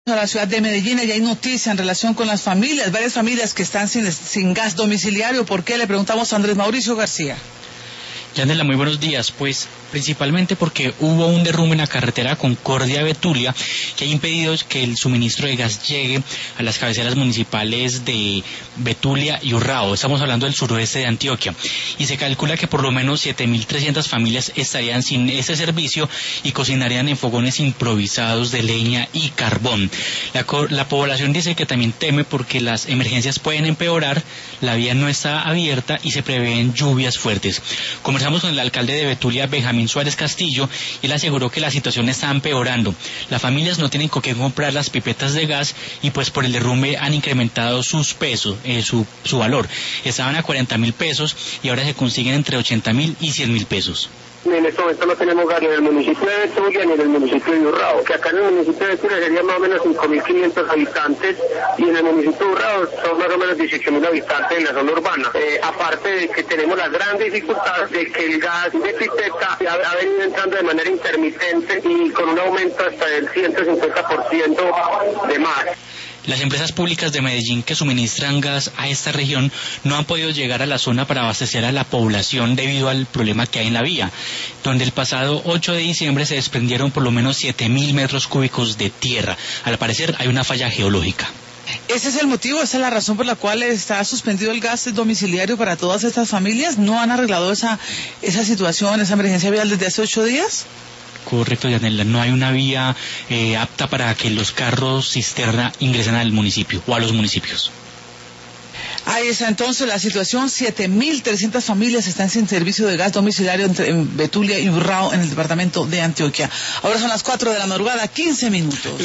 A la ciudad de Medellín, y hay noticia en relación con las familias, varias familias que están sin gas domiciliario. ¿Por qué? Le preguntamos a Andrés Mauricio García. Yanela, muy buenos días. Pues principalmente porque hubo un derrumbe en la carretera Concordia-Betulia que ha impedido que el suministro de gas llegue a las cabeceras municipales de Betulia y Urrao. Estamos hablando del suroeste de Antioquia. Y se calcula que por lo menos 7.300 familias estarían sin ese servicio y cocinarían en fogones improvisados de leña y carbón. La población dice que también teme porque las emergencias pueden empeorar, la vía no está abierta y se prevén lluvias fuertes. Conversamos con el alcalde de Betulia, Benjamín Suárez Castillo, y él aseguró que la situación está empeorando. Las familias no tienen con qué comprar las pipetas de gas y pues por el derrumbe han incrementado sus pesos, su valor. Estaban a 40.000 pesos y ahora se consiguen entre 80.000 y 100.000 pesos. En este momento no tenemos gas ni en el municipio de Betulia ni en el municipio de Urrao, que acá en el municipio de Betulia serían más o menos 5.500 habitantes y en el municipio de Urrao son más o menos 18.000 habitantes en la zona urbana. Aparte de que tenemos la gran dificultad de que el gas de pipeta ha venido entrando de manera intermitente y con un aumento hasta del 150% de más. Las empresas públicas de Medellín que suministran gas a esta región no han podido llegar a la zona para abastecer a la población debido al problema que hay en la vía, donde el pasado 8 de diciembre se desprendieron por lo menos 7.000 metros cúbicos de tierra. Al parecer hay una falla geológica. ¿Ese es el motivo, esa es la razón por la cual está suspendido el gas domiciliario para todas estas familias? ¿No han arreglado esa situación, esa emergencia vial desde hace 8 días? Correcto, Yanela, no hay una vía apta para que los carros cisterna ingresen al municipio o a los municipios. Ahí está entonces la situación, 7.300 familias están sin servicio de gas domiciliario en Betulia y Urrao en el departamento de Antioquia. Ahora son las 4 de la madrugada, 15 minutos.